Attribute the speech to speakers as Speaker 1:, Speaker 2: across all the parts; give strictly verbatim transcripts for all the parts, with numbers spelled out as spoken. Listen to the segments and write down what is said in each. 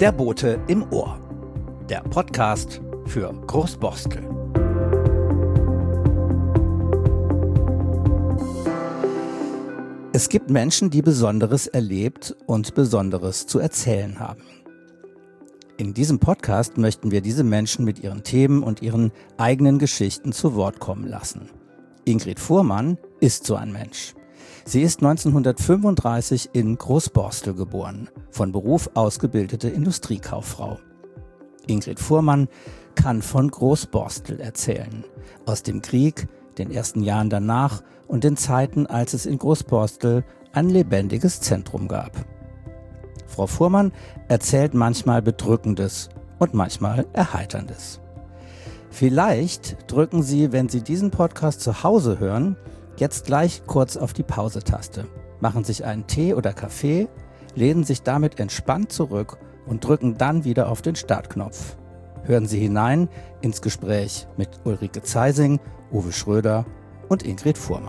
Speaker 1: Der Bote im Ohr. Der Podcast für Großborstel. Es gibt Menschen, die Besonderes erlebt und Besonderes zu erzählen haben. In diesem Podcast möchten wir diese Menschen mit ihren Themen und ihren eigenen Geschichten zu Wort kommen lassen. Ingrid Fuhrmann ist so ein Mensch. Sie ist neunzehnhundertfünfunddreißig in Großborstel geboren, von Beruf ausgebildete Industriekauffrau. Ingrid Fuhrmann kann von Großborstel erzählen, aus dem Krieg, den ersten Jahren danach und den Zeiten, als es in Großborstel ein lebendiges Zentrum gab. Frau Fuhrmann erzählt manchmal Bedrückendes und manchmal Erheiterndes. Vielleicht drücken Sie, wenn Sie diesen Podcast zu Hause hören, jetzt gleich kurz auf die Pause-Taste, machen sich einen Tee oder Kaffee, lehnen sich damit entspannt zurück und drücken dann wieder auf den Startknopf. Hören Sie hinein ins Gespräch mit Ulrike Zeising, Uwe Schröder und Ingrid Fuhrmann.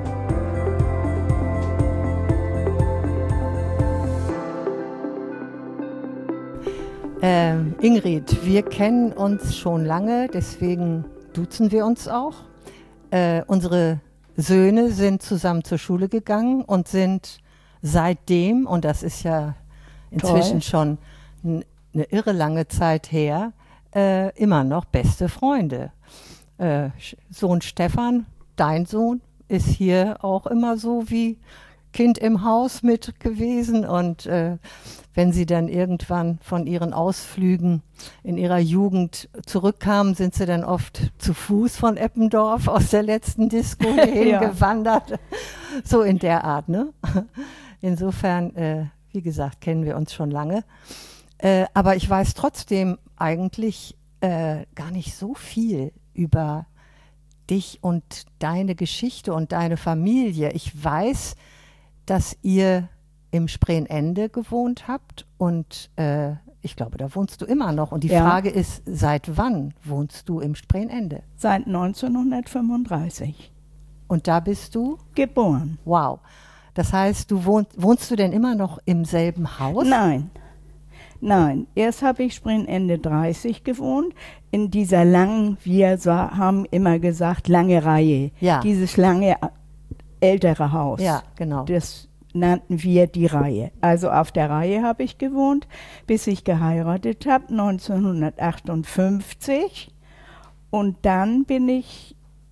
Speaker 2: Ähm, Ingrid, wir kennen uns schon lange, deswegen duzen wir uns auch. Äh, unsere Söhne sind zusammen zur Schule gegangen und sind seitdem, und das ist ja inzwischen Toll. schon n- eine irre lange Zeit her, äh, immer noch beste Freunde. Äh, Sohn Stefan, dein Sohn, ist hier auch immer so wie Kind im Haus mit gewesen und äh, wenn sie dann irgendwann von ihren Ausflügen in ihrer Jugend zurückkamen, sind sie dann oft zu Fuß von Eppendorf aus der letzten Disco hierhin ja. gewandert. So in der Art, ne? Insofern, äh, wie gesagt, kennen wir uns schon lange. Äh, aber ich weiß trotzdem eigentlich äh, gar nicht so viel über dich und deine Geschichte und deine Familie. Ich weiß, dass ihr im Spreeende gewohnt habt und äh, ich glaube, da wohnst du immer noch. Und die ja. Frage ist, seit wann wohnst du im Spreeende?
Speaker 3: Seit neunzehnhundertfünfunddreißig.
Speaker 2: Und da bist du?
Speaker 3: Geboren.
Speaker 2: Wow. Das heißt, du wohnst, wohnst du denn immer noch im selben Haus?
Speaker 3: Nein. Nein, erst habe ich Spreeende dreißig gewohnt, in dieser langen, wir sa- haben immer gesagt, lange Reihe.
Speaker 2: Ja.
Speaker 3: Dieses lange ältere Haus.
Speaker 2: Ja, genau.
Speaker 3: Das nannten wir die Reihe. Also auf der Reihe habe ich gewohnt, bis ich geheiratet habe, neunzehnhundertachtundfünfzig. Und dann bin ich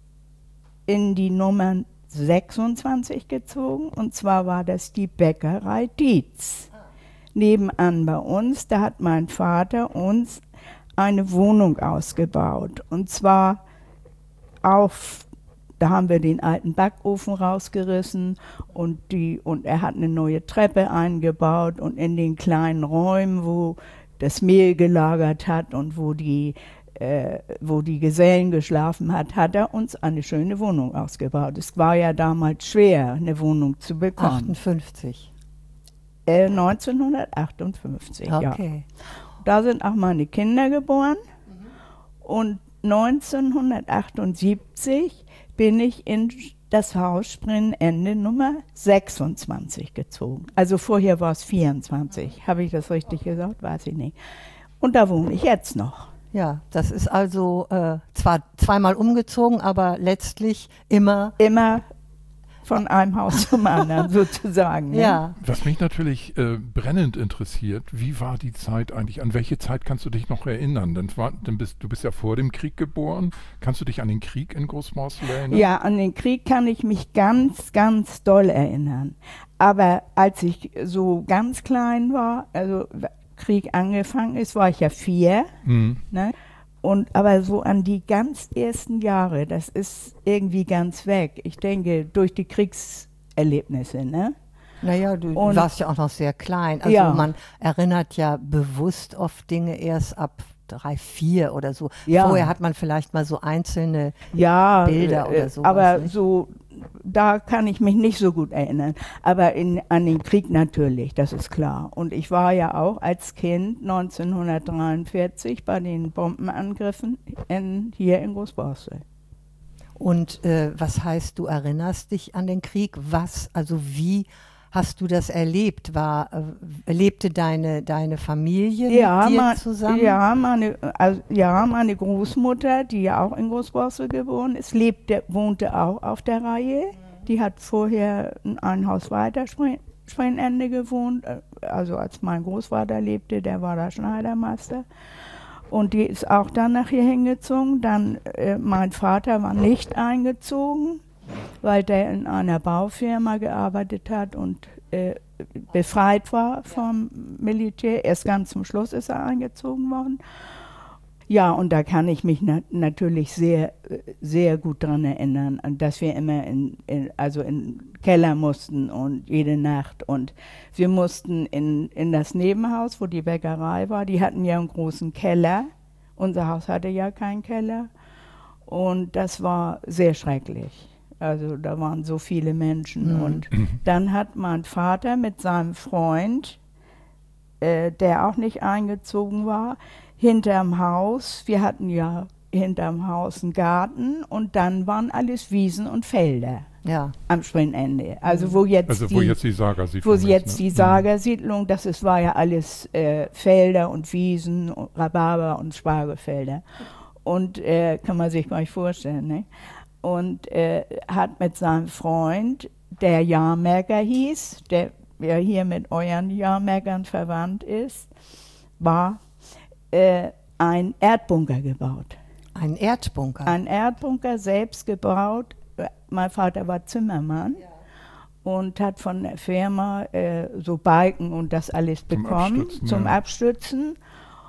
Speaker 3: in die Nummer sechsundzwanzig gezogen. Und zwar war das die Bäckerei Dietz. Nebenan bei uns, da hat mein Vater uns eine Wohnung ausgebaut. Und zwar auf Da haben wir den alten Backofen rausgerissen und, die, und er hat eine neue Treppe eingebaut und in den kleinen Räumen, wo das Mehl gelagert hat und wo die, äh, wo die Gesellen geschlafen hat, hat er uns eine schöne Wohnung ausgebaut. Es war ja damals schwer, eine Wohnung zu bekommen.
Speaker 2: achtundfünfzig.
Speaker 3: Äh, neunzehnhundertachtundfünfzig,
Speaker 2: okay.
Speaker 3: Ja. Da sind auch meine Kinder geboren mhm. und neunzehnhundertachtundsiebzig bin ich in das Haus Spreeende Nummer sechsundzwanzig gezogen. Also vorher war es vierundzwanzig. Habe ich das richtig gesagt? Weiß ich nicht. Und da wohne ich jetzt noch.
Speaker 2: Ja, das ist also äh, zwar zweimal umgezogen, aber letztlich immer...
Speaker 3: Immer von einem Haus zum anderen sozusagen. Ne?
Speaker 2: Ja.
Speaker 4: Was mich natürlich äh, brennend interessiert, wie war die Zeit eigentlich, an welche Zeit kannst du dich noch erinnern? Denn war, denn bist, du bist ja vor dem Krieg geboren. Kannst du dich an den Krieg in Großborstel erinnern?
Speaker 3: Ja, an den Krieg kann ich mich ganz, ganz doll erinnern. Aber als ich so ganz klein war, also Krieg angefangen ist, war ich ja vier. Mhm. Ne? Und aber so an die ganz ersten Jahre, das ist irgendwie ganz weg. Ich denke, durch die Kriegserlebnisse, ne?
Speaker 2: Naja, du
Speaker 3: und,
Speaker 2: warst ja auch noch sehr klein. Also
Speaker 3: ja.
Speaker 2: man erinnert ja bewusst oft Dinge erst ab drei, vier oder so.
Speaker 3: Ja.
Speaker 2: Vorher hat man vielleicht mal so einzelne
Speaker 3: ja,
Speaker 2: Bilder
Speaker 3: äh,
Speaker 2: oder so.
Speaker 3: Aber
Speaker 2: nicht?
Speaker 3: so, da kann ich mich nicht so gut erinnern. Aber in, an den Krieg natürlich, das ist klar. Und ich war ja auch als Kind neunzehnhundertdreiundvierzig bei den Bombenangriffen in, hier in Großborstel.
Speaker 2: Und äh, was heißt, du erinnerst dich an den Krieg? Was, also wie hast du das erlebt? War, äh, lebte deine, deine Familie
Speaker 3: ja,
Speaker 2: mit dir
Speaker 3: mein,
Speaker 2: zusammen?
Speaker 3: Ja meine, also, ja, meine Großmutter, die ja auch in Großborstel geboren ist, lebte, wohnte auch auf der Reihe. Die hat vorher ein Haus weiter Spreenende gewohnt. Also als mein Großvater lebte, der war da Schneidermeister. Und die ist auch dann nach hier hingezogen. Dann, äh, mein Vater war nicht eingezogen, weil der in einer Baufirma gearbeitet hat und äh, befreit war vom Militär. Erst ganz zum Schluss ist er eingezogen worden. Ja, und da kann ich mich na- natürlich sehr, sehr gut daran erinnern, dass wir immer in, in, also in den Keller mussten und jede Nacht. Und wir mussten in, in das Nebenhaus, wo die Bäckerei war, die hatten ja einen großen Keller. Unser Haus hatte ja keinen Keller. Und das war sehr schrecklich. Also da waren so viele Menschen.
Speaker 2: Mhm.
Speaker 3: Und dann hat mein Vater mit seinem Freund, äh, der auch nicht eingezogen war, hinterm Haus, wir hatten ja hinterm Haus einen Garten und dann waren alles Wiesen und Felder
Speaker 2: Ja.
Speaker 3: am Spreenende. Also wo jetzt
Speaker 4: Also
Speaker 3: die,
Speaker 4: wo jetzt die Sagersiedlung
Speaker 3: wo
Speaker 4: ist,
Speaker 3: jetzt
Speaker 4: ne?
Speaker 3: die Sagersiedlung, das ist, war ja alles äh, Felder und Wiesen, und Rhabarber und Spargelfelder. Und äh, kann man sich gar nicht vorstellen. Ne? Und äh, hat mit seinem Freund, der Jahrmerker hieß, der ja hier mit euren Jahrmerkern verwandt ist, war äh, ein Erdbunker gebaut.
Speaker 2: Ein Erdbunker.
Speaker 3: Ein Erdbunker selbst gebaut. Mein Vater war Zimmermann und hat von der Firma äh, so Balken und das alles
Speaker 4: Zum
Speaker 3: bekommen
Speaker 4: Abstützen,
Speaker 3: zum
Speaker 4: ja.
Speaker 3: Abstützen.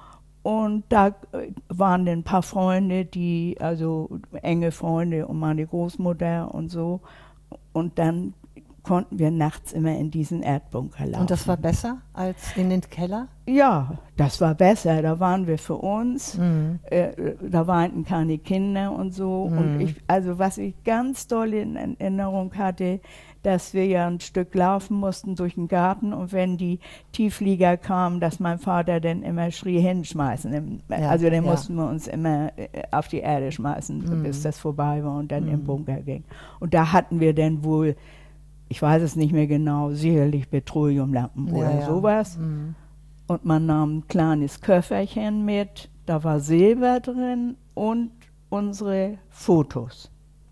Speaker 3: Und da äh, waren ein paar Freunde, die, also enge Freunde und meine Großmutter und so. Und dann konnten wir nachts immer in diesen Erdbunker laufen.
Speaker 2: Und das war besser als in den Keller?
Speaker 3: Ja, das war besser. Da waren wir für uns.
Speaker 2: Mhm.
Speaker 3: Äh, da weinten keine Kinder und so.
Speaker 2: Mhm.
Speaker 3: Und ich, also was ich ganz doll in Erinnerung hatte, dass wir ja ein Stück laufen mussten durch den Garten und wenn die Tieflieger kamen, dass mein Vater dann immer schrie, hinschmeißen.
Speaker 2: Ja,
Speaker 3: Also dann
Speaker 2: ja.
Speaker 3: mussten wir uns immer äh, auf die Erde schmeißen,
Speaker 2: Mhm.
Speaker 3: bis das vorbei war und dann
Speaker 2: Mhm.
Speaker 3: im Bunker ging. Und da hatten wir dann wohl, ich weiß es nicht mehr genau, sicherlich Petroleumlampen
Speaker 2: Ja,
Speaker 3: oder
Speaker 2: ja.
Speaker 3: sowas.
Speaker 2: Mhm.
Speaker 3: Und man nahm ein kleines Köfferchen mit, da war Silber drin und unsere Fotos.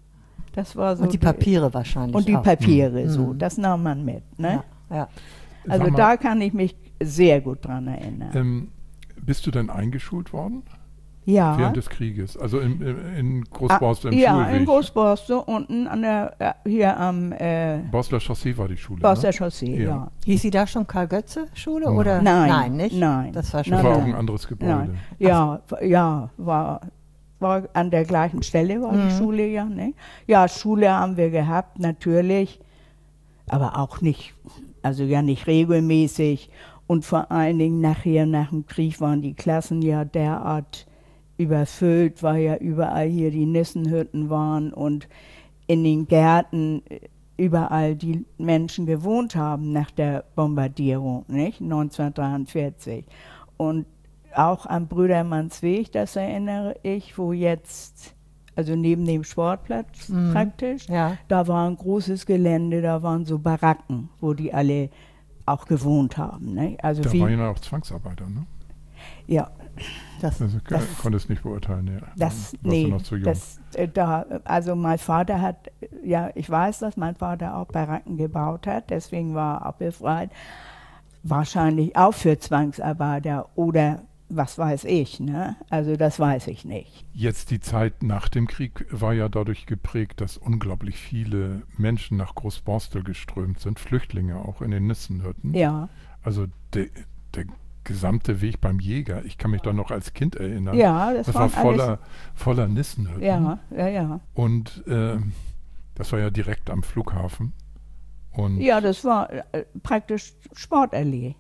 Speaker 3: Das war so
Speaker 2: Und die Papiere wahrscheinlich
Speaker 3: Und die
Speaker 2: auch.
Speaker 3: Papiere,
Speaker 2: Mhm.
Speaker 3: so, das nahm man mit. Ne?
Speaker 2: Ja, ja.
Speaker 3: Also
Speaker 4: Sag mal,
Speaker 3: da kann ich mich sehr gut dran erinnern.
Speaker 4: ähm, bist du denn eingeschult worden
Speaker 3: ja.
Speaker 4: während des Krieges? Also in, in, in Großborstel im
Speaker 3: ja,
Speaker 4: Schulweg?
Speaker 3: in Großborstel, unten an der, äh, hier am äh,
Speaker 4: Borstler Chaussee war die Schule,
Speaker 3: Borster
Speaker 4: ne?
Speaker 3: Chaussee,
Speaker 4: Ja.
Speaker 3: ja.
Speaker 2: Hieß sie da schon Karl-Götze-Schule?
Speaker 4: Nein.
Speaker 2: Oder?
Speaker 3: Nein,
Speaker 2: Nein, nicht?
Speaker 3: nein.
Speaker 2: Das war schon
Speaker 4: Das
Speaker 3: Nein,
Speaker 4: war auch
Speaker 3: nein.
Speaker 4: ein anderes Gebäude.
Speaker 3: Nein. Ja, w- ja, war, war an der gleichen Stelle war
Speaker 2: Mhm.
Speaker 3: die Schule ja, ne? Ja, Schule haben wir gehabt, natürlich, aber auch nicht, also ja nicht regelmäßig. Und vor allen Dingen nachher, nach dem Krieg, waren die Klassen ja derart überfüllt, weil ja überall hier die Nissenhütten waren und in den Gärten überall die Menschen gewohnt haben nach der Bombardierung, nicht? neunzehnhundertdreiundvierzig. Und auch am Brüdermannsweg, das erinnere ich, wo jetzt, also neben dem Sportplatz
Speaker 2: Mhm.
Speaker 3: praktisch,
Speaker 2: Ja.
Speaker 3: da war ein großes Gelände, da waren so Baracken, wo die alle auch gewohnt haben. Ne? Also
Speaker 4: Da
Speaker 3: wie,
Speaker 4: waren ja auch Zwangsarbeiter, ne?
Speaker 3: ja,
Speaker 2: Das,
Speaker 4: Also
Speaker 3: Das-
Speaker 4: konntest nicht beurteilen, ja.
Speaker 3: das,
Speaker 4: Warst
Speaker 3: nee,
Speaker 4: du noch zu jung.
Speaker 3: das, äh, da, also mein Vater hat, ja, ich weiß, dass mein Vater auch Baracken gebaut hat, deswegen war er auch befreit. Wahrscheinlich auch für Zwangsarbeiter oder was weiß ich, ne? Also das weiß ich nicht.
Speaker 4: Jetzt die Zeit nach dem Krieg war ja dadurch geprägt, dass unglaublich viele Menschen nach Großborstel geströmt sind, Flüchtlinge auch in den Nissenhütten.
Speaker 3: Ja,
Speaker 4: Also der, der gesamte Weg beim Jäger, ich kann mich da noch als Kind erinnern,
Speaker 3: ja, das,
Speaker 4: das war
Speaker 3: waren
Speaker 4: voller, voller Nissenhütten.
Speaker 3: alles, ja, ja, ja.
Speaker 4: Und ähm, das war ja direkt am Flughafen. Und
Speaker 3: Ja, das war äh, praktisch Sportallee.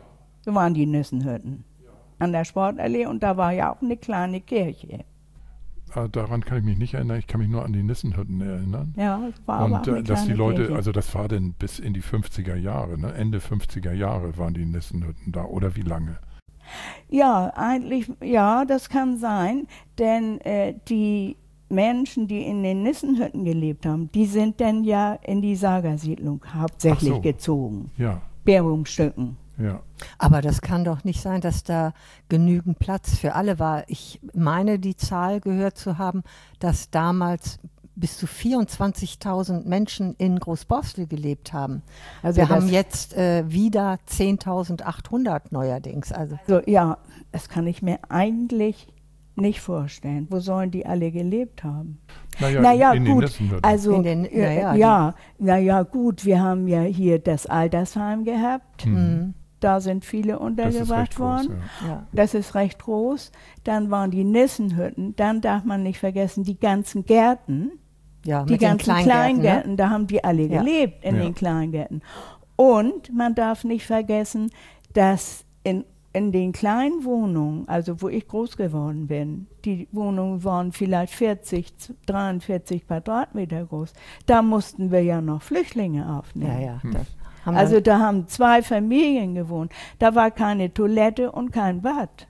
Speaker 3: So waren die Nissenhütten. An der Sportallee und da war ja auch eine kleine Kirche.
Speaker 4: äh, daran kann ich mich nicht erinnern, ich kann mich nur an die Nissenhütten erinnern.
Speaker 3: Ja, es war aber auch
Speaker 4: Und
Speaker 3: eine
Speaker 4: äh, dass die
Speaker 3: kleine
Speaker 4: Leute,
Speaker 3: Kirche.
Speaker 4: also das war denn bis in die fünfziger Jahre, ne? Ende fünfziger Jahre waren die Nissenhütten da, oder wie lange?
Speaker 3: Ja, eigentlich, ja, das kann sein, denn äh, die Menschen, die in den Nissenhütten gelebt haben, die sind dann ja in die Sagersiedlung hauptsächlich
Speaker 4: Ach so.
Speaker 3: gezogen.
Speaker 4: Ja,
Speaker 3: Bärumstücken.
Speaker 4: ja.
Speaker 2: Aber das kann doch nicht sein, dass da genügend Platz für alle war. Ich meine, die Zahl gehört zu haben, dass damals bis zu vierundzwanzigtausend Menschen in Großborstel gelebt haben.
Speaker 3: Also
Speaker 2: Wir
Speaker 3: das-
Speaker 2: haben jetzt äh, wieder zehntausendachthundert neuerdings. Also
Speaker 3: So, ja, das kann ich mir eigentlich nicht vorstellen. Wo sollen die alle gelebt haben?
Speaker 4: Naja,
Speaker 3: Naja,
Speaker 4: in, in den
Speaker 3: gut,
Speaker 4: Nissenhütten.
Speaker 3: also,
Speaker 2: In den-
Speaker 3: äh,
Speaker 2: naja,
Speaker 3: ja, naja, gut, wir haben ja hier das Altersheim gehabt.
Speaker 4: Mhm.
Speaker 3: Da sind viele
Speaker 4: Das ist
Speaker 3: untergebracht
Speaker 4: recht groß,
Speaker 3: worden.
Speaker 4: ja.
Speaker 2: ja.
Speaker 3: Das ist recht groß. Dann waren die Nissenhütten. Dann darf man nicht vergessen, die ganzen Gärten,
Speaker 2: Ja,
Speaker 3: die
Speaker 2: mit den
Speaker 3: ganzen
Speaker 2: Kleingärten,
Speaker 3: Kleingärten,
Speaker 2: ne?
Speaker 3: da haben die alle
Speaker 2: Ja.
Speaker 3: gelebt in
Speaker 4: Ja.
Speaker 3: den Kleingärten. Und man darf nicht vergessen, dass in, in den kleinen Wohnungen, also wo ich groß geworden bin, die Wohnungen waren vielleicht vierzig, dreiundvierzig Quadratmeter groß. Da mussten wir ja noch Flüchtlinge aufnehmen.
Speaker 2: Ja, ja.
Speaker 4: Hm.
Speaker 2: Das haben
Speaker 3: Also
Speaker 2: wir,
Speaker 3: da haben zwei Familien gewohnt. Da war keine Toilette und kein Bad.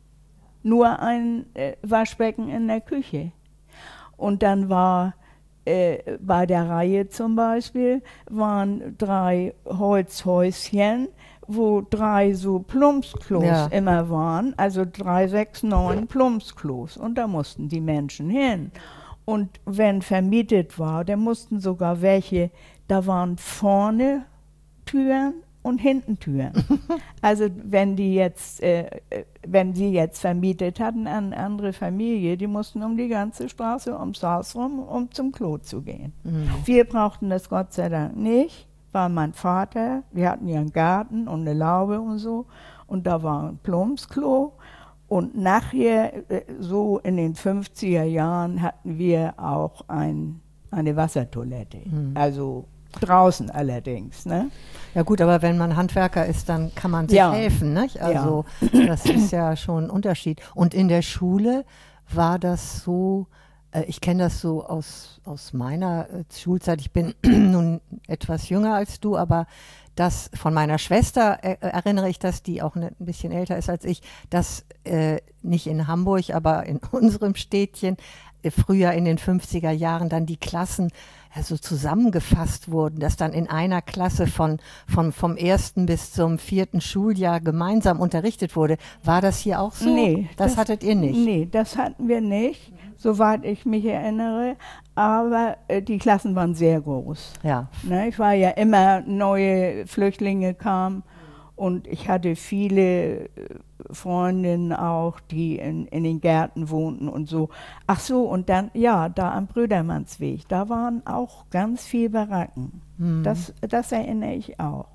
Speaker 3: Nur ein äh, Waschbecken in der Küche. Und dann war äh, bei der Reihe zum Beispiel, waren drei Holzhäuschen, wo drei so Plumpsklos
Speaker 2: Ja.
Speaker 3: immer waren. Also drei, sechs, neun Plumpsklos. Und da mussten die Menschen hin. Und wenn vermietet war, dann mussten sogar welche, da waren vorne Türen und hinten Türen. Also wenn die jetzt, äh, äh, wenn sie jetzt vermietet hatten an eine andere Familie, die mussten um die ganze Straße ums Haus rum, um zum Klo zu gehen.
Speaker 2: Mhm.
Speaker 3: Wir brauchten das Gott sei Dank nicht, war mein Vater, wir hatten ja einen Garten und eine Laube und so und da war ein Plumpsklo. Und nachher, äh, so in den fünfziger Jahren, hatten wir auch ein, eine Wassertoilette.
Speaker 2: Mhm.
Speaker 3: Also draußen allerdings. Ne?
Speaker 2: Ja gut, aber wenn man Handwerker ist, dann kann man sich
Speaker 3: Ja.
Speaker 2: helfen, nicht? Also das ist ja schon ein Unterschied. Und in der Schule war das so, äh, ich kenne das so aus, aus meiner äh, Schulzeit, ich bin nun etwas jünger als du, aber das von meiner Schwester äh, erinnere ich, dass die auch ne, ein bisschen älter ist als ich, dass äh, nicht in Hamburg, aber in unserem Städtchen äh, früher in den fünfziger Jahren dann die Klassen also zusammengefasst wurden, dass dann in einer Klasse von, von, vom ersten bis zum vierten Schuljahr gemeinsam unterrichtet wurde. War das hier auch so?
Speaker 3: Nee,
Speaker 2: das, hattet ihr nicht?
Speaker 3: Nee, das hatten wir nicht, soweit ich mich erinnere. Aber äh, die Klassen waren sehr groß.
Speaker 2: Ja.
Speaker 3: Ne, ich war ja immer, neue Flüchtlinge kamen und ich hatte viele äh, Freundinnen auch, die in, in den Gärten wohnten und so. Ach so, und dann, ja, da am Brödermannsweg, da waren auch ganz viele Baracken.
Speaker 2: Hm.
Speaker 3: Das, das erinnere ich auch.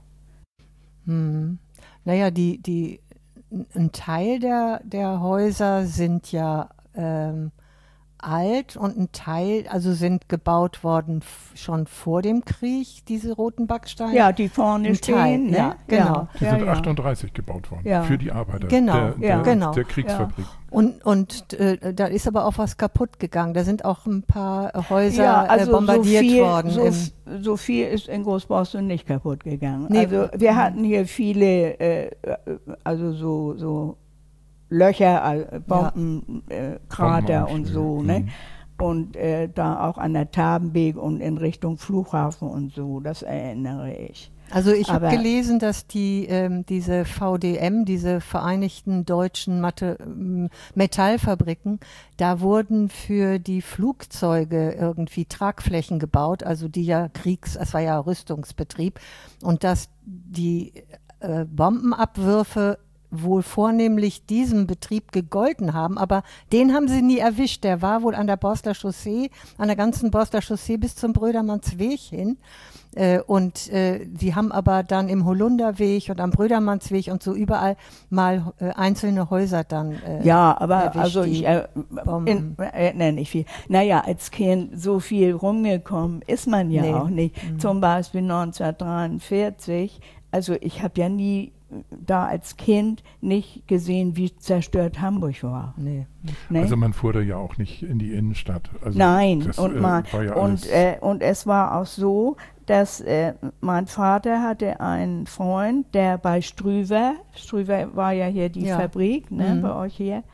Speaker 2: Hm. Naja, die, die, ein Teil der, der Häuser sind ja ähm, alt und ein Teil, also sind gebaut worden f- schon vor dem Krieg, diese roten Backsteine.
Speaker 3: Ja, die vorne
Speaker 2: Ein
Speaker 3: stehen.
Speaker 2: Teil,
Speaker 3: Ne?
Speaker 2: ja, genau.
Speaker 4: Die
Speaker 3: Ja,
Speaker 4: sind
Speaker 3: ja.
Speaker 4: achtunddreißig gebaut worden
Speaker 3: Ja.
Speaker 4: für die Arbeiter
Speaker 2: Genau,
Speaker 4: der, der,
Speaker 3: ja.
Speaker 2: genau.
Speaker 4: der Kriegsfabrik.
Speaker 2: Und, und äh, da ist aber auch was kaputt gegangen. Da sind auch ein paar äh, Häuser
Speaker 3: Ja, also
Speaker 2: äh, bombardiert
Speaker 3: so viel,
Speaker 2: worden.
Speaker 3: So,
Speaker 2: im,
Speaker 3: f- so viel ist in Großborstel nicht kaputt gegangen.
Speaker 2: Nee.
Speaker 3: Also wir hatten hier viele, äh, also so, so Löcher, äh, Bombenkrater äh, Krater und so,
Speaker 4: Bombenanschläge,
Speaker 3: ne?
Speaker 4: mhm.
Speaker 3: Und äh, da auch an der Tabenbeek und in Richtung Flughafen und so, das erinnere ich.
Speaker 2: Also ich habe
Speaker 3: Aber-
Speaker 2: gelesen, dass die ähm, diese V D M, diese Vereinigten Deutschen Mathe, ähm, Metallfabriken, da wurden für die Flugzeuge irgendwie Tragflächen gebaut, also die ja Kriegs, es war ja Rüstungsbetrieb, und dass die äh, Bombenabwürfe wohl vornehmlich diesem Betrieb gegolten haben, aber den haben sie nie erwischt. Der war wohl an der Borstler Chaussee, an der ganzen Borstler Chaussee bis zum Brödermannsweg hin. Äh, und äh, die haben aber dann im Holunderweg und am Brödermannsweg und so überall mal äh, einzelne Häuser dann äh,
Speaker 3: Ja, aber
Speaker 2: erwischt,
Speaker 3: also
Speaker 2: die
Speaker 3: ich äh,
Speaker 2: Bomben.
Speaker 3: in, erinnere nicht viel. Naja, als Kind so viel rumgekommen ist man ja
Speaker 2: Nee.
Speaker 3: auch nicht. Zum Beispiel neunzehnhundertdreiundvierzig, also ich habe ja nie da als Kind nicht gesehen, wie zerstört Hamburg war.
Speaker 2: Nee.
Speaker 3: Ne?
Speaker 4: Also man fuhr da ja auch nicht in die Innenstadt. Also
Speaker 3: Nein,
Speaker 4: das,
Speaker 3: und,
Speaker 4: äh,
Speaker 3: man,
Speaker 4: war ja
Speaker 3: und,
Speaker 4: alles-
Speaker 3: äh, und es war auch so, dass äh, mein Vater hatte einen Freund, der bei Strüwer, Strüwer war ja hier die
Speaker 2: Ja.
Speaker 3: Fabrik, ne,
Speaker 2: Mhm.
Speaker 3: bei euch hier,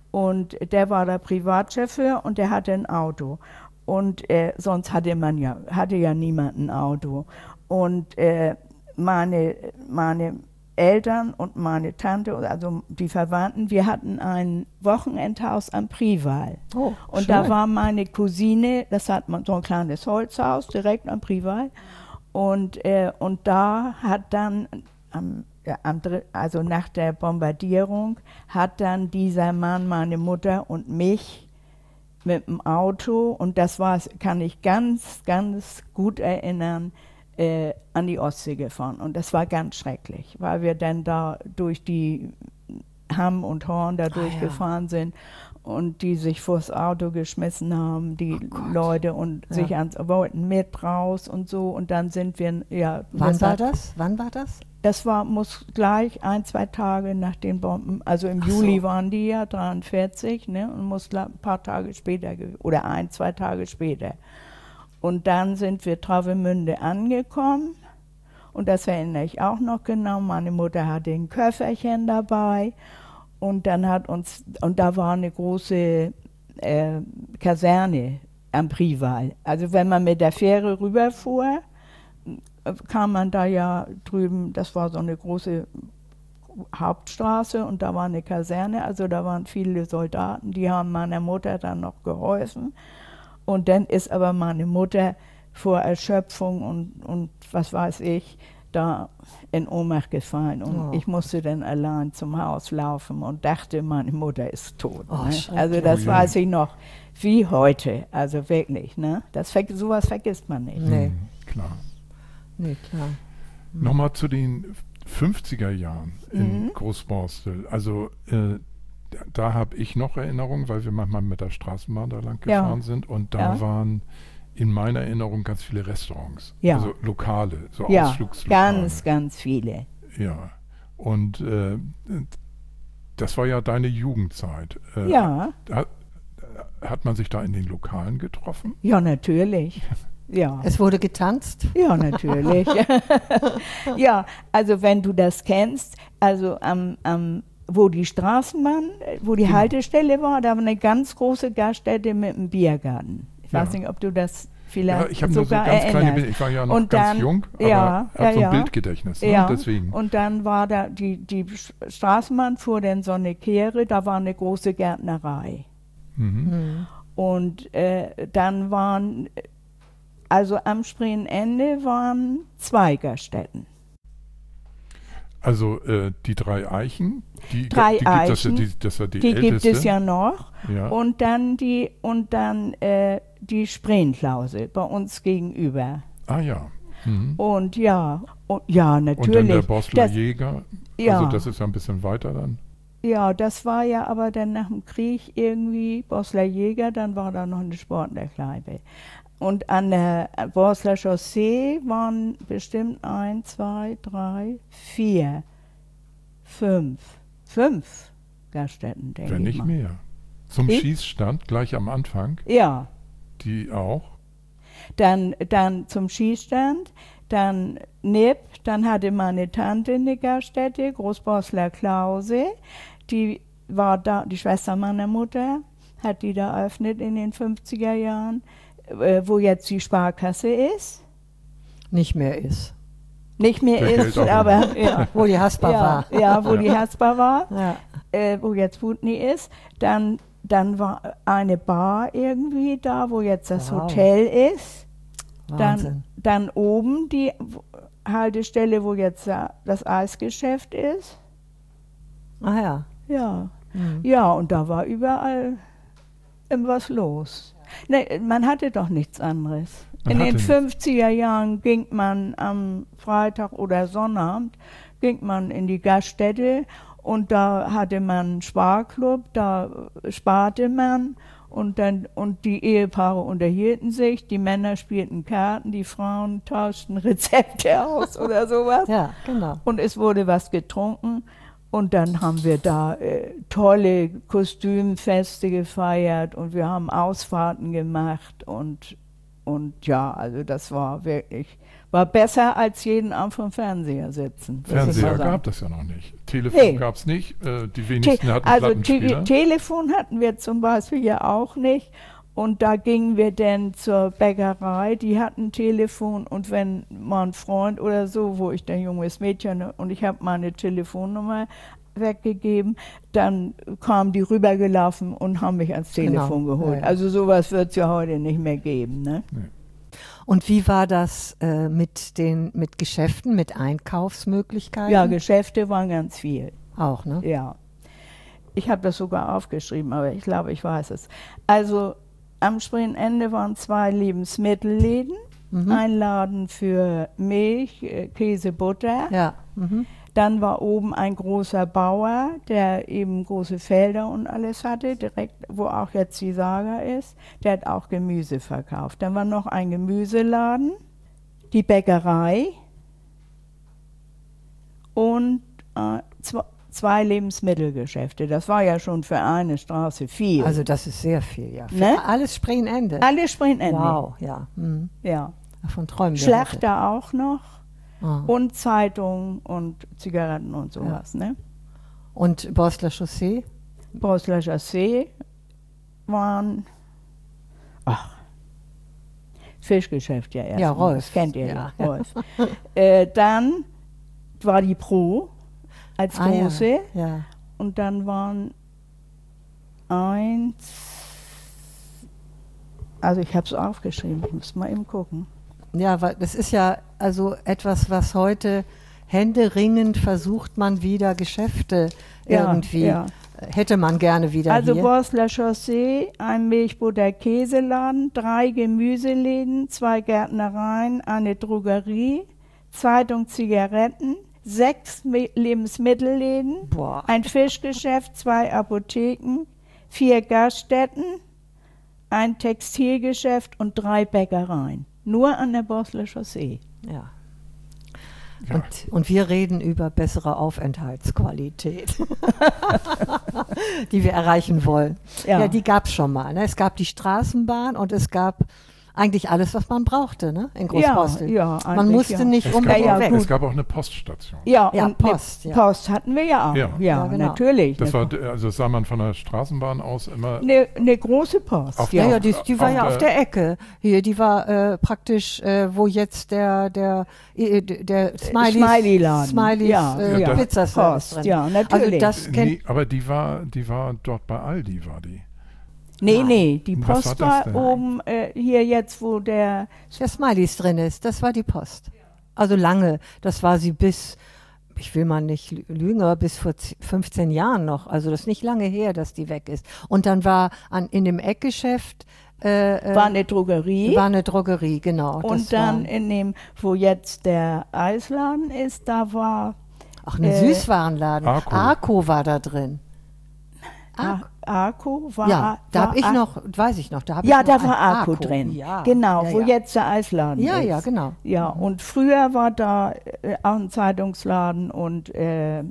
Speaker 3: Und der war der Privatchauffeur und der hatte ein Auto. Und äh, sonst hatte man ja, hatte ja niemand ein Auto. Und äh, meine, meine Eltern und meine Tante, also die Verwandten, wir hatten ein Wochenendhaus am Prival.
Speaker 2: Oh,
Speaker 3: und
Speaker 2: schön.
Speaker 3: da war meine Cousine, das hat man so ein kleines Holzhaus direkt am Prival. Und, äh, und da hat dann am Ja, am, also nach der Bombardierung hat dann dieser Mann meine Mutter und mich mit dem Auto, und das war, kann ich ganz, ganz gut erinnern, äh, an die Ostsee gefahren. Und das war ganz schrecklich, weil wir dann da durch die Hamm und Horn da durchgefahren ah, ja. sind und die sich vors Auto geschmissen haben, die oh Leute, und ja. sich ans, wollten mit raus und so. Und dann sind wir, ja.
Speaker 2: Wann war das? Wann war das?
Speaker 3: Das war, muss gleich ein, zwei Tage nach den Bomben, also im
Speaker 2: Ach
Speaker 3: Juli
Speaker 2: so.
Speaker 3: waren die ja, dreiundvierzig, ne, und muss ein paar Tage später, oder ein, zwei Tage später. Und dann sind wir Travemünde angekommen, und das erinnere ich auch noch genau, meine Mutter hatte ein Köfferchen dabei, und dann hat uns, und da war eine große äh, Kaserne am Prival. Also wenn man mit der Fähre rüberfuhr, kam man da ja drüben, das war so eine große Hauptstraße, und da war eine Kaserne, also da waren viele Soldaten, die haben meiner Mutter dann noch geholfen. Und dann ist aber meine Mutter vor Erschöpfung und, und was weiß ich, da in Ohnmacht gefallen. Und
Speaker 2: oh.
Speaker 3: ich musste dann allein zum Haus laufen und dachte, meine Mutter ist tot.
Speaker 2: Oh,
Speaker 3: ne? Also das
Speaker 4: oh,
Speaker 3: weiß ich noch wie heute, also wirklich. Ne? Das, sowas vergisst man nicht.
Speaker 2: Nee.
Speaker 4: Mhm, klar.
Speaker 2: Nee, klar.
Speaker 4: Mhm. Nochmal zu den fünfziger Jahren in
Speaker 3: Mhm.
Speaker 4: Großborstel. Also äh, da, da habe ich noch Erinnerungen, weil wir manchmal mit der Straßenbahn da lang
Speaker 3: Ja.
Speaker 4: gefahren sind, und da
Speaker 3: Ja.
Speaker 4: waren in meiner Erinnerung ganz viele Restaurants,
Speaker 3: Ja.
Speaker 4: also Lokale, so
Speaker 3: Ja,
Speaker 4: Ausflugslokale.
Speaker 3: ganz, ganz viele.
Speaker 4: Ja, und äh, das war ja deine Jugendzeit. Äh,
Speaker 3: Ja,
Speaker 4: Hat, hat man sich da in den Lokalen getroffen?
Speaker 3: ja, natürlich. Ja.
Speaker 2: Es wurde getanzt?
Speaker 3: Ja, natürlich. Ja, also wenn du das kennst, also am, am wo die Straßenbahn, wo die
Speaker 4: Genau.
Speaker 3: Haltestelle war, da war eine ganz große Gaststätte mit einem Biergarten. Ich
Speaker 4: Ja.
Speaker 3: weiß nicht, ob du das vielleicht
Speaker 4: Ja, ich habe nur so
Speaker 3: sogar
Speaker 4: ganz kleine
Speaker 3: erinnerst.
Speaker 4: Bilder. Ich war ja noch
Speaker 3: Und
Speaker 4: ganz
Speaker 3: dann-
Speaker 4: jung, aber
Speaker 3: ja,
Speaker 4: habe
Speaker 3: ja,
Speaker 4: so ein
Speaker 3: ja.
Speaker 4: Bildgedächtnis. Ne?
Speaker 3: Ja,
Speaker 4: Deswegen.
Speaker 3: und dann war da die, die Straßenbahn fuhr dann so eine Kehre, da war eine große Gärtnerei.
Speaker 4: Mhm.
Speaker 2: Mhm.
Speaker 3: Und äh, dann waren, also am Spreeende waren zwei Gaststätten.
Speaker 4: Also äh, die drei Eichen, die,
Speaker 3: Drei
Speaker 4: die gibt das,
Speaker 3: Eichen,
Speaker 4: ja, die, das ist ja die,
Speaker 3: Die
Speaker 4: älteste.
Speaker 3: gibt es ja noch.
Speaker 4: Ja.
Speaker 3: Und dann die, und dann äh, die Spreenklause bei uns gegenüber.
Speaker 4: Ah ja. Mhm.
Speaker 3: Und ja, und, ja,
Speaker 4: Und dann
Speaker 3: natürlich.
Speaker 4: der Bosler
Speaker 3: das,
Speaker 4: Jäger.
Speaker 3: Ja.
Speaker 4: Also das ist ja ein bisschen weiter dann.
Speaker 3: ja, das war ja aber dann nach dem Krieg irgendwie Bosler Jäger, dann war da noch eine Sportlerkneipe. Und an der Bosler Chaussee waren bestimmt ein, zwei, drei, vier, fünf, fünf Gaststätten, denke
Speaker 4: Wenn
Speaker 3: ich
Speaker 4: nicht
Speaker 3: mal.
Speaker 4: mehr. Zum
Speaker 3: Ich?
Speaker 4: Schießstand gleich am Anfang,
Speaker 3: Ja,
Speaker 4: die auch.
Speaker 3: dann, dann zum Schießstand, dann Nipp, dann hatte meine Tante eine Gaststätte, Großbosler Klause, die war da, die Schwester meiner Mutter, hat die da eröffnet in den fünfziger Jahren, äh, wo jetzt die Sparkasse ist.
Speaker 2: Nicht mehr ist.
Speaker 3: Nicht mehr
Speaker 4: Der
Speaker 3: ist,
Speaker 4: Geldautomat.
Speaker 3: aber ja,
Speaker 2: Wo die Haspa
Speaker 3: ja,
Speaker 2: war.
Speaker 3: ja, wo
Speaker 4: Ja.
Speaker 3: die Haspa war,
Speaker 2: Ja.
Speaker 3: äh, wo jetzt Wutni ist. Dann, dann war eine Bar irgendwie da, wo jetzt das
Speaker 2: Wow.
Speaker 3: Hotel ist.
Speaker 2: Wahnsinn.
Speaker 3: Dann, dann oben die Haltestelle, wo jetzt ja das Eisgeschäft ist.
Speaker 2: Ah ja.
Speaker 3: Ja,
Speaker 2: Mhm.
Speaker 3: ja, und da war überall irgendwas los. Ne, man hatte doch nichts anderes.
Speaker 4: Man
Speaker 3: In
Speaker 4: hatte
Speaker 3: den
Speaker 4: nichts.
Speaker 3: fünfziger Jahren ging man am Freitag oder Sonnabend ging man in die Gaststätte und da hatte man einen Sparklub, da sparte man und dann und die Ehepaare unterhielten sich, die Männer spielten Karten, die Frauen tauschten Rezepte aus oder sowas.
Speaker 2: Ja, genau.
Speaker 3: Und es wurde was getrunken und dann haben wir da äh, tolle Kostümfeste gefeiert und wir haben Ausfahrten gemacht und, und ja, also das war wirklich War besser als jeden Abend vom Fernseher sitzen.
Speaker 4: Fernseher gab es ja noch nicht. Telefon nee. gab es nicht. Äh, die wenigsten
Speaker 3: Te
Speaker 4: hatten
Speaker 3: also
Speaker 4: Plattenspieler.
Speaker 3: Te Telefon hatten wir zum Beispiel ja auch nicht. Und da gingen wir dann zur Bäckerei, die hatten Telefon. Und wenn mal ein Freund oder so, wo ich ein junges Mädchen und ich habe meine Telefonnummer weggegeben, dann kamen die rübergelaufen und haben mich ans Telefon genau. geholt. Ja, ja. Also sowas wird es ja heute nicht mehr geben. Ne?
Speaker 4: Nee.
Speaker 2: Und wie war das äh, mit den mit Geschäften, mit Einkaufsmöglichkeiten?
Speaker 3: Ja, Geschäfte waren ganz viel.
Speaker 2: Auch, ne?
Speaker 3: Ja. Ich habe das sogar aufgeschrieben, aber ich glaube, ich weiß es. Also am Spreeende waren zwei Lebensmittelläden, mhm. ein Laden für Milch, Käse, Butter.
Speaker 2: Ja. Mhm.
Speaker 3: Dann war oben ein großer Bauer, der eben große Felder und alles hatte, direkt, wo auch jetzt die Saga ist. Der hat auch Gemüse verkauft. Dann war noch ein Gemüseladen, die Bäckerei und äh, zwei, zwei Lebensmittelgeschäfte. Das war ja schon für eine Straße viel.
Speaker 2: Also das ist sehr viel, ja. Für
Speaker 3: ne?
Speaker 2: Alles Spreeende.
Speaker 3: Alles Spreeende.
Speaker 2: Wow, ja. Mhm.
Speaker 3: Ja.
Speaker 2: Davon träumen wir
Speaker 3: Schlachter heute. Auch noch.
Speaker 2: Ah.
Speaker 3: Und Zeitungen und Zigaretten und sowas. Ja. Ne?
Speaker 2: Und Bosler Chaussee?
Speaker 3: Bosler Chaussee waren, ach, Fischgeschäft ja erst.
Speaker 2: Ja, Rolf.
Speaker 3: Das kennt ihr ja,
Speaker 2: ja.
Speaker 3: Rolf. äh, dann war die Pro als
Speaker 2: ah,
Speaker 3: große.
Speaker 2: Ja. Ja.
Speaker 3: Und dann waren eins, also ich habe es aufgeschrieben, ich muss mal eben gucken.
Speaker 2: Ja, weil das ist ja also etwas, was heute händeringend versucht man wieder Geschäfte
Speaker 3: ja,
Speaker 2: irgendwie,
Speaker 3: ja.
Speaker 2: hätte man gerne wieder
Speaker 3: Also
Speaker 2: hier.
Speaker 3: Bosler Chaussee, ein Milchbutter-Käseladen, drei Gemüseläden, zwei Gärtnereien, eine Drogerie, Zeitung, Zigaretten, sechs Me Lebensmittelläden,
Speaker 2: Boah.
Speaker 3: ein Fischgeschäft, zwei Apotheken, vier Gaststätten, ein Textilgeschäft und drei Bäckereien. Nur an der Bosler Chaussee.
Speaker 2: Ja.
Speaker 4: Ja.
Speaker 2: Und, und wir reden über bessere Aufenthaltsqualität, die wir erreichen wollen. Ja,
Speaker 3: Ja.
Speaker 2: ja die gab es schon mal. Ne? Es gab die Straßenbahn und es gab eigentlich alles, was man brauchte, ne? In Großborstel.
Speaker 3: Ja, ja,
Speaker 2: man
Speaker 3: eigentlich,
Speaker 2: musste
Speaker 3: ja.
Speaker 2: nicht
Speaker 4: Es
Speaker 2: um
Speaker 4: gab,
Speaker 3: ja,
Speaker 4: auch,
Speaker 3: ja,
Speaker 4: es gab auch eine Poststation.
Speaker 3: Ja,
Speaker 2: Ja,
Speaker 3: und
Speaker 2: Post,
Speaker 3: eine
Speaker 2: ja.
Speaker 3: Post hatten wir ja auch.
Speaker 4: Ja.
Speaker 3: Ja,
Speaker 2: Ja, genau.
Speaker 3: natürlich.
Speaker 4: Das war, also das sah man von der Straßenbahn aus immer.
Speaker 3: Eine, eine große Post.
Speaker 4: Auf
Speaker 2: Ja,
Speaker 4: der-
Speaker 2: ja, die, die war
Speaker 4: auf
Speaker 2: ja
Speaker 4: der-
Speaker 2: auf der Ecke. Hier, die war äh, praktisch, äh, wo jetzt der der äh, der Smileys,
Speaker 3: Smiley-Laden.
Speaker 2: Smileys
Speaker 3: Ja,
Speaker 2: äh,
Speaker 4: ja.
Speaker 2: Pizzaservice
Speaker 3: Post,
Speaker 2: drin.
Speaker 3: ja, natürlich.
Speaker 2: Also das kennt
Speaker 4: Nee, aber die war, die war dort bei Aldi, war die.
Speaker 3: Nee,
Speaker 2: Nein.
Speaker 3: nee, die
Speaker 4: Was war
Speaker 3: Post
Speaker 4: das
Speaker 3: war
Speaker 4: denn?
Speaker 3: oben äh, hier jetzt, wo der.
Speaker 2: der Smileys drin ist. Das war die Post. Also lange. Das war sie bis, ich will mal nicht lügen, aber bis vor z- fünfzehn Jahren noch. Also das ist nicht lange her, dass die weg ist. Und dann war an, in dem Eckgeschäft äh, äh,
Speaker 3: War eine Drogerie.
Speaker 2: war eine Drogerie, genau. Das
Speaker 3: und dann
Speaker 2: war,
Speaker 3: in dem, wo jetzt der Eisladen ist, da war
Speaker 2: ach, ein
Speaker 3: äh,
Speaker 2: Süßwarenladen.
Speaker 4: Arco.
Speaker 2: Arco war da drin.
Speaker 3: Ar Arco. War,
Speaker 2: Ja, da
Speaker 3: war
Speaker 2: habe ich
Speaker 3: Ar
Speaker 2: noch, weiß ich noch, da habe
Speaker 3: Ja,
Speaker 2: ich noch
Speaker 3: da war
Speaker 2: ein
Speaker 3: Arco drin.
Speaker 2: Ja,
Speaker 3: Genau,
Speaker 2: ja,
Speaker 3: wo
Speaker 2: ja.
Speaker 3: jetzt der Eisladen
Speaker 2: Ja,
Speaker 3: ist.
Speaker 2: ja, genau.
Speaker 3: Ja, und früher war da äh, auch ein Zeitungsladen und äh,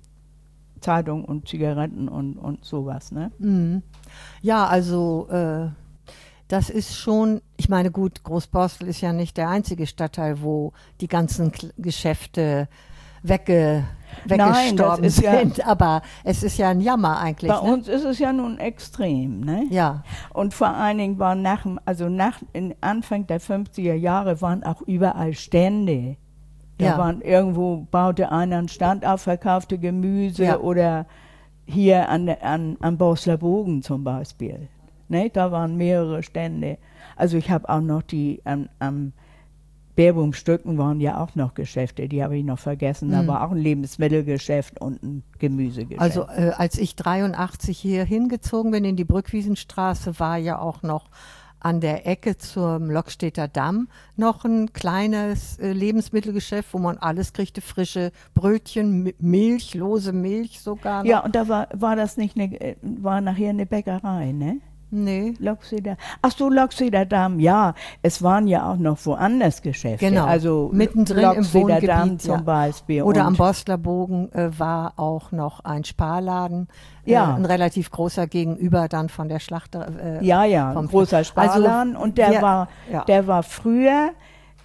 Speaker 3: Zeitung und Zigaretten und, und sowas, ne?
Speaker 2: Mhm. Ja, also äh, das ist schon, ich meine, gut, Großborstel ist ja nicht der einzige Stadtteil, wo die ganzen K Geschäfte wegge
Speaker 3: Nein, das
Speaker 2: weggestorben
Speaker 3: ist ja-
Speaker 2: sind, aber es ist ja ein Jammer eigentlich.
Speaker 3: Bei
Speaker 2: ne?
Speaker 3: uns ist es ja nun extrem, ne?
Speaker 2: Ja,
Speaker 3: Und vor allen Dingen waren nach, dem- also nach in Anfang der fünfziger Jahre waren auch überall Stände. Da
Speaker 2: Ja.
Speaker 3: waren irgendwo, baute einer einen Stand auf, verkaufte Gemüse
Speaker 2: Ja.
Speaker 3: oder hier an, der- an, am Bosler Bogen zum Beispiel. Ne? Da waren mehrere Stände. Also ich habe auch noch die am, am Bärbumstücken waren ja auch noch Geschäfte, die habe ich noch vergessen. Da
Speaker 2: Mhm.
Speaker 3: war auch ein Lebensmittelgeschäft und ein Gemüsegeschäft.
Speaker 2: also äh, als ich dreiundachtzig hier hingezogen bin in die Brückwiesenstraße, war ja auch noch an der Ecke zum Lockstädter Damm noch ein kleines äh, Lebensmittelgeschäft, wo man alles kriegte, frische Brötchen, Mi- Milch, lose Milch sogar noch.
Speaker 3: ja, und da war, war das nicht eine, äh, war nachher eine Bäckerei, ne?
Speaker 2: Nee.
Speaker 3: Loxeder. Ach so, Loxeder Damm, ja. Es waren ja auch noch woanders Geschäfte.
Speaker 2: Genau,
Speaker 3: Also
Speaker 2: mittendrin im
Speaker 3: Loxeder Damm
Speaker 2: Wohngebiet,
Speaker 3: zum
Speaker 2: ja.
Speaker 3: Beispiel.
Speaker 2: Oder
Speaker 3: und
Speaker 2: am Bosler Bogen äh, war auch noch ein Sparladen,
Speaker 3: Ja.
Speaker 2: äh, ein relativ großer gegenüber dann von der Schlachter. Äh,
Speaker 3: Ja, ja,
Speaker 2: vom-
Speaker 3: ein großer Sparladen.
Speaker 2: Also,
Speaker 3: und der
Speaker 2: wir-
Speaker 3: war,
Speaker 2: ja.
Speaker 3: der war früher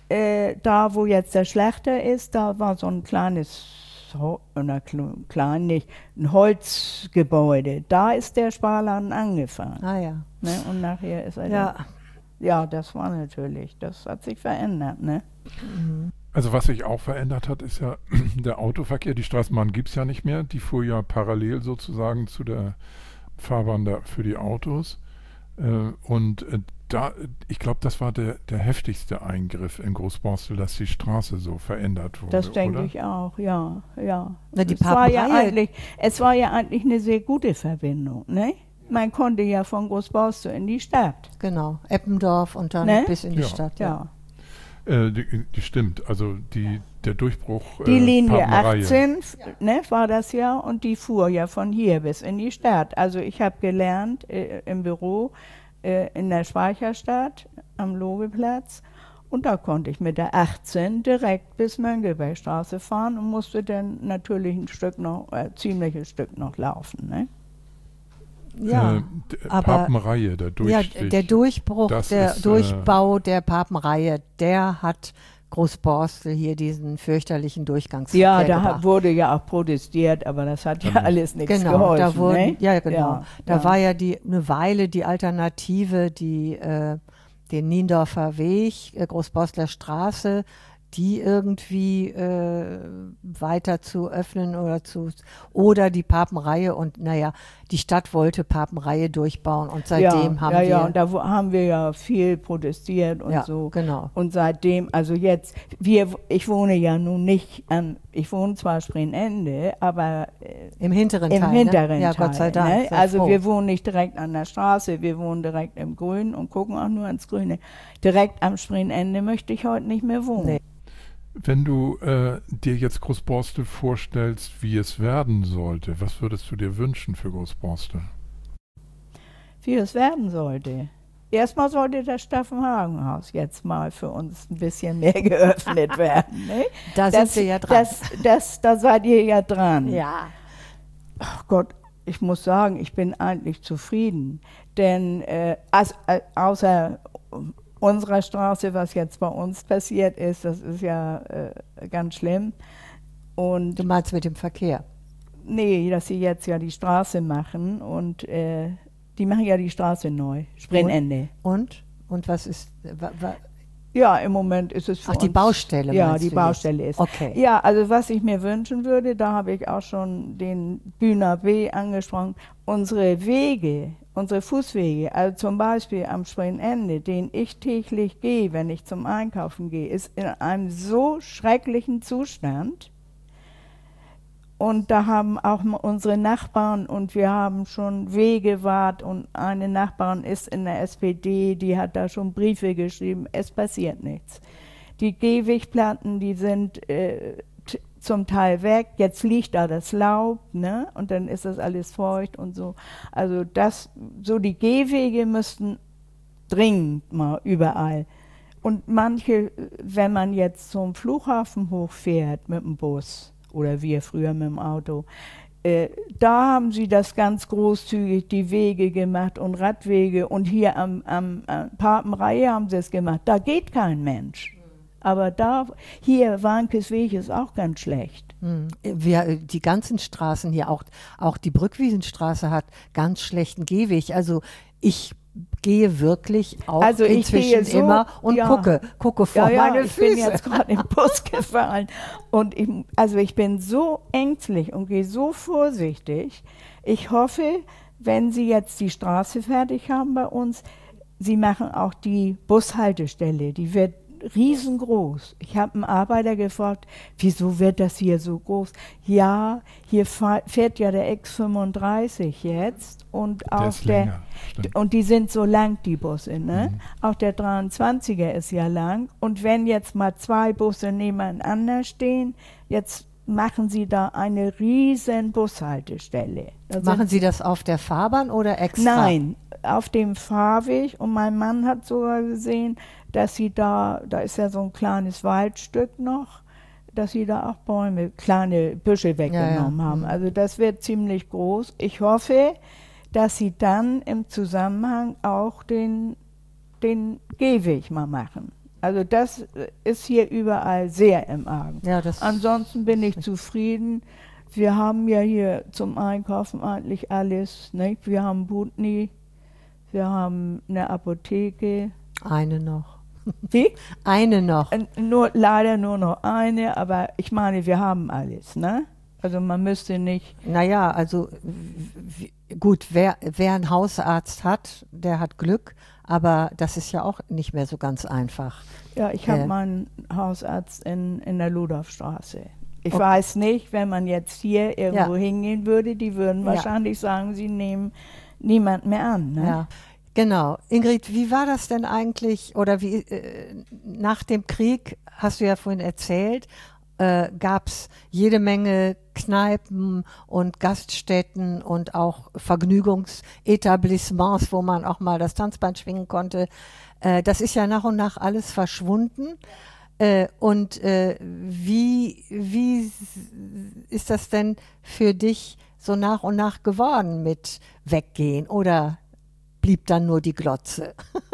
Speaker 3: äh, da wo jetzt der Schlachter ist, da war so ein kleines, oder klein nicht, ein Holzgebäude. Da ist der Sparladen angefangen.
Speaker 2: Ah ja.
Speaker 3: Ne? Und nachher ist er
Speaker 2: Ja.
Speaker 3: dann, ja, das war natürlich, das hat sich verändert. Ne?
Speaker 4: Also was sich auch verändert hat, ist ja der Autoverkehr. Die Straßenbahn gibt es ja nicht mehr. Die fuhr ja parallel sozusagen zu der Fahrbahn da für die Autos. Äh, und äh, da, ich glaube, das war der, der heftigste Eingriff in Großborstel, dass die Straße so verändert wurde.
Speaker 3: Das denke
Speaker 4: oder?
Speaker 3: ich auch, ja, ja.
Speaker 2: Na, die
Speaker 3: es, war ja
Speaker 2: Papenreihe-
Speaker 3: eigentlich, es war ja eigentlich eine sehr gute Verbindung, ne? Man konnte ja von Großborstel in die Stadt.
Speaker 2: Genau. Eppendorf und dann
Speaker 3: Ne?
Speaker 2: bis in die
Speaker 4: Ja.
Speaker 2: Stadt.
Speaker 3: Ja.
Speaker 4: Äh, die, die stimmt. Also die, der Durchbruch.
Speaker 3: Die
Speaker 4: äh,
Speaker 3: Linie
Speaker 4: Papenreihe.
Speaker 3: achtzehn, ne, war das ja, und die fuhr ja von hier bis in die Stadt. Also ich habe gelernt äh, im Büro äh, in der Speicherstadt am Logeplatz, und da konnte ich mit der achtzehn direkt bis Mönckebergstraße fahren und musste dann natürlich ein Stück noch, äh, ziemliches Stück noch laufen. Ne?
Speaker 2: Ja,
Speaker 4: äh, d-
Speaker 2: aber-
Speaker 4: Papenreihe, der
Speaker 2: ja,
Speaker 4: Durchstich.
Speaker 2: der Durchbruch,
Speaker 4: Das
Speaker 2: der
Speaker 4: ist, äh,
Speaker 2: Durchbau der Papenreihe, der hat Großborstel hier diesen fürchterlichen Durchgangsverkehr
Speaker 3: Ja, da
Speaker 2: gebracht.
Speaker 3: hat, wurde ja auch protestiert, aber das hat ja
Speaker 4: Dann-
Speaker 3: alles nichts
Speaker 2: Genau,
Speaker 3: geholfen.
Speaker 2: da wurden,
Speaker 3: ne?
Speaker 2: ja genau,
Speaker 3: Ja,
Speaker 2: da
Speaker 3: ja.
Speaker 2: war ja die eine Weile die Alternative, die äh, den Niendorfer Weg, äh, Großborstler Straße, die irgendwie äh, weiter zu öffnen oder zu oder die Papenreihe, und naja, die Stadt wollte Papenreihe durchbauen und seitdem
Speaker 3: ja,
Speaker 2: haben
Speaker 3: ja,
Speaker 2: wir
Speaker 3: ja, und da wo, haben wir ja viel protestiert und
Speaker 2: ja,
Speaker 3: so.
Speaker 2: genau.
Speaker 3: Und seitdem, also jetzt, wir, ich wohne ja nun nicht an, ich wohne zwar Spreenende, aber äh,
Speaker 2: Im hinteren
Speaker 3: im
Speaker 2: Teil.
Speaker 3: hinteren
Speaker 2: ne? Ja,
Speaker 3: Teil.
Speaker 2: Gott sei Dank.
Speaker 3: Ne?
Speaker 2: sehr
Speaker 3: Also
Speaker 2: froh.
Speaker 3: wir wohnen nicht direkt an der Straße, wir wohnen direkt im Grün und gucken auch nur ins Grüne. Direkt am Spreenende möchte ich heute nicht mehr wohnen.
Speaker 2: Nee.
Speaker 4: Wenn du äh, dir jetzt Großborstel vorstellst, wie es werden sollte, was würdest du dir wünschen für Großborstel?
Speaker 3: Wie es werden sollte. Erstmal sollte das Staffenhagenhaus jetzt mal für uns ein bisschen mehr geöffnet werden. Ne?
Speaker 2: Da
Speaker 3: das,
Speaker 2: sind wir ja dran.
Speaker 3: Das, das, da seid ihr ja dran.
Speaker 2: ja.
Speaker 3: Ach Gott, ich muss sagen, ich bin eigentlich zufrieden. Denn äh, as, äh, außer unserer Straße, was jetzt bei uns passiert ist, das ist ja äh, ganz schlimm. Und
Speaker 2: Du meinst mit dem Verkehr?
Speaker 3: nee, dass sie jetzt ja die Straße machen und äh, die machen ja die Straße neu, Spreenende.
Speaker 2: Und? Und was ist. Wa, wa,
Speaker 3: Ja, im Moment ist es für
Speaker 2: ach, die
Speaker 3: uns,
Speaker 2: Baustelle.
Speaker 3: Ja,
Speaker 2: meinst
Speaker 3: die
Speaker 2: du
Speaker 3: Baustelle
Speaker 2: jetzt?
Speaker 3: ist.
Speaker 2: Okay.
Speaker 3: Ja, also was ich mir wünschen würde, da habe ich auch schon den Bühner B angesprochen, unsere Wege, unsere Fußwege, also zum Beispiel am Spreenende, den ich täglich gehe, wenn ich zum Einkaufen gehe, ist in einem so schrecklichen Zustand. Und da haben auch m- unsere Nachbarn, und wir haben schon Wegewart, und eine Nachbarin ist in der S P D, die hat da schon Briefe geschrieben, es passiert nichts. Die Gehwegplatten, die sind äh, t- zum Teil weg, jetzt liegt da das Laub, ne? Und dann ist das alles feucht und so. Also das, so die Gehwege müssten dringend mal überall. Und manche, wenn man jetzt zum Flughafen hochfährt mit dem Bus, oder wir früher mit dem Auto, äh, da haben sie das ganz großzügig, die Wege gemacht und Radwege, und hier am, am, am Papenreihe haben sie es gemacht. Da geht kein Mensch. Aber da, hier, Warnkes Weg ist auch ganz schlecht.
Speaker 2: Hm. Wir, die ganzen Straßen hier, auch, auch die Brückwiesenstraße hat ganz schlechten Gehweg. Also ich gehe wirklich auch
Speaker 3: Also ich
Speaker 2: inzwischen
Speaker 3: gehe so,
Speaker 2: immer und
Speaker 3: ja.
Speaker 2: gucke, gucke vor
Speaker 3: Ja, ja,
Speaker 2: meine
Speaker 3: ich
Speaker 2: Füße.
Speaker 3: bin jetzt gerade im Bus gefahren, und ich, also ich bin so ängstlich und gehe so vorsichtig. Ich hoffe, wenn Sie jetzt die Straße fertig haben bei uns, Sie machen auch die Bushaltestelle, die wird riesengroß. Ich habe einen Arbeiter gefragt, wieso wird das hier so groß? Ja, hier fahr, fährt ja der X fünfunddreißig jetzt, und
Speaker 4: Der
Speaker 3: auch
Speaker 4: ist
Speaker 3: der,
Speaker 4: länger, stimmt.
Speaker 3: und die sind so lang, die Busse, ne?
Speaker 4: Mhm.
Speaker 3: Auch der dreiundzwanziger ist ja lang. Und wenn jetzt mal zwei Busse nebeneinander stehen, jetzt machen sie da eine riesen Bushaltestelle. Da
Speaker 2: Machen
Speaker 3: sind-
Speaker 2: Sie das auf der Fahrbahn oder extra?
Speaker 3: Nein, auf dem Fahrweg. Und mein Mann hat sogar gesehen, dass sie da, da ist ja so ein kleines Waldstück noch, dass sie da auch Bäume, kleine Büsche weggenommen
Speaker 2: ja.
Speaker 3: haben.
Speaker 2: Mhm.
Speaker 3: Also das wird ziemlich groß. Ich hoffe, dass sie dann im Zusammenhang auch den, den Gehweg mal machen. Also das ist hier überall sehr im Argen.
Speaker 2: Ja, das
Speaker 3: Ansonsten bin ich zufrieden. Wir haben ja hier zum Einkaufen eigentlich alles. Nicht? Wir haben Butni, wir haben eine Apotheke.
Speaker 2: Eine noch.
Speaker 3: Wie?
Speaker 2: Eine noch.
Speaker 3: Äh, Nur, leider nur noch eine, aber ich meine, wir haben alles. Ne? Also man müsste nicht...
Speaker 2: Naja, also w- gut, wer, wer einen Hausarzt hat, der hat Glück, aber das ist ja auch nicht mehr so ganz einfach.
Speaker 3: Ja, ich habe
Speaker 2: Äh.
Speaker 3: meinen Hausarzt in, in der Ludolfstraße. Ich
Speaker 2: Okay.
Speaker 3: weiß nicht, wenn man jetzt hier irgendwo
Speaker 2: Ja.
Speaker 3: hingehen würde, die würden
Speaker 2: Ja.
Speaker 3: wahrscheinlich sagen, sie nehmen niemand mehr an. Ne?
Speaker 2: Ja, genau. Ingrid, wie war das denn eigentlich, oder wie äh, nach dem Krieg, hast du ja vorhin erzählt, äh, gab es jede Menge Kneipen und Gaststätten und auch Vergnügungsetablissements, wo man auch mal das Tanzband schwingen konnte. Äh, das ist ja nach und nach alles verschwunden. Äh, und äh, wie, wie s- ist das denn für dich so nach und nach geworden mit Weggehen? Oder blieb dann nur die Glotze?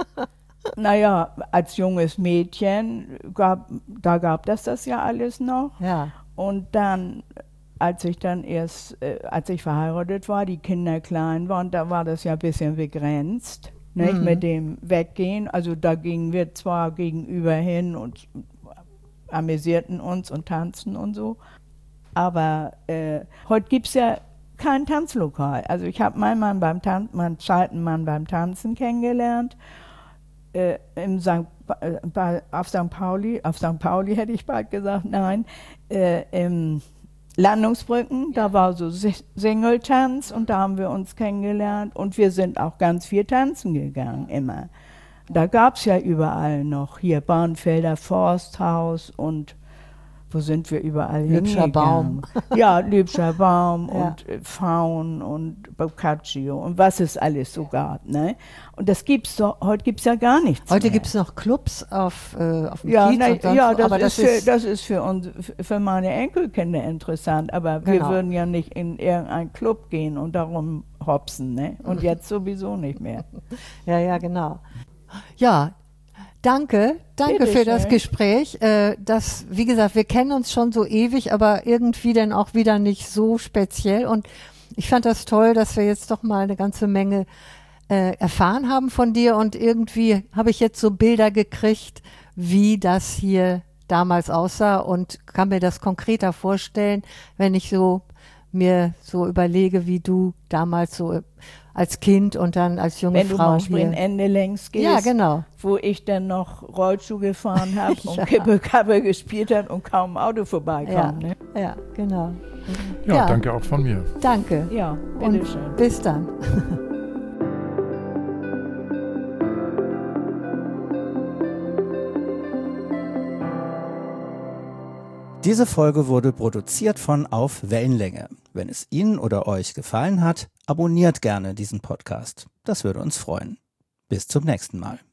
Speaker 3: Naja, als junges Mädchen, gab, da gab das das ja alles noch.
Speaker 2: Ja,
Speaker 3: Und dann, als ich dann erst, äh, als ich verheiratet war, die Kinder klein waren, da war das ja ein bisschen begrenzt, nicht,
Speaker 2: Mhm.
Speaker 3: mit dem Weggehen. Also da gingen wir zwar gegenüber hin und amüsierten uns und tanzten und so, aber äh, heute gibt es ja kein Tanzlokal. Also ich habe meinen Mann beim Tan meinen zweiten Mann beim Tanzen kennengelernt. Äh, im Sankt Pa- äh, bei, auf Sankt Pauli, auf Sankt Pauli hätte ich bald gesagt, nein, äh, im Landungsbrücken, da war so Si- Singletanz und da haben wir uns kennengelernt und wir sind auch ganz viel tanzen gegangen, immer. Da gab es ja überall noch, hier Bahnfelder Forsthaus und wo sind wir überall
Speaker 2: Lübscher
Speaker 3: hingegangen?
Speaker 2: Baum.
Speaker 3: Ja, Lübscher Baum
Speaker 2: Ja.
Speaker 3: und äh, Faun und Boccaccio und was es alles so gab. Ne? Und das gibt's doch, heute gibt es ja gar nichts
Speaker 2: heute
Speaker 3: mehr.
Speaker 2: gibt es noch Clubs auf, äh, auf dem
Speaker 3: Ja,
Speaker 2: Kiez
Speaker 3: na,
Speaker 2: und sonst
Speaker 3: ja
Speaker 2: wo,
Speaker 3: das,
Speaker 2: aber
Speaker 3: ist für, das ist für uns, für meine Enkelkinder interessant, aber wir
Speaker 2: Genau.
Speaker 3: würden ja nicht in irgendeinen Club gehen und darum hopsen, ne? Und jetzt sowieso nicht mehr.
Speaker 2: Ja, ja, genau. Ja, danke, danke
Speaker 3: Bitte
Speaker 2: für das
Speaker 3: schön.
Speaker 2: Gespräch. Äh, das, wie gesagt, wir kennen uns schon so ewig, aber irgendwie dann auch wieder nicht so speziell. Und ich fand das toll, dass wir jetzt doch mal eine ganze Menge äh, erfahren haben von dir. Und irgendwie habe ich jetzt so Bilder gekriegt, wie das hier damals aussah und kann mir das konkreter vorstellen, wenn ich so mir so überlege, wie du damals so als Kind und dann als junge
Speaker 3: Wenn du
Speaker 2: Frau
Speaker 3: mal
Speaker 2: hier.
Speaker 3: Sprintende längs gehst,
Speaker 2: Ja, genau.
Speaker 3: wo ich dann noch Rollschuh gefahren habe
Speaker 2: Ja.
Speaker 3: und Kippe-Kappe gespielt hat und kaum ein Auto vorbeikam.
Speaker 2: Ja,
Speaker 3: Ne?
Speaker 2: ja, genau.
Speaker 4: Ja,
Speaker 2: Ja.
Speaker 4: danke auch von mir.
Speaker 2: Danke.
Speaker 3: Ja,
Speaker 2: Und
Speaker 3: bitteschön.
Speaker 2: bis dann.
Speaker 1: Diese Folge wurde produziert von Auf Wellenlänge. Wenn es Ihnen oder euch gefallen hat, abonniert gerne diesen Podcast. Das würde uns freuen. Bis zum nächsten Mal.